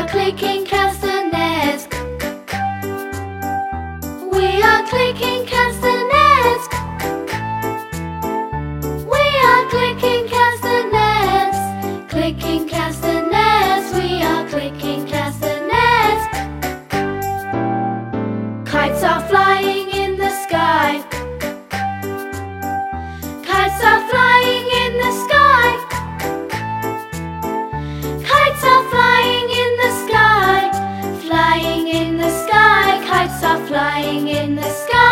are clicking castanets. We are clicking castanets. We are clicking castanets. Clicking castanets. We are clicking castanets. Kites are flying in the sky. Kites are flying in the sky. Kites are flying in the sky. Flying in the sky. Kites are flying in the sky.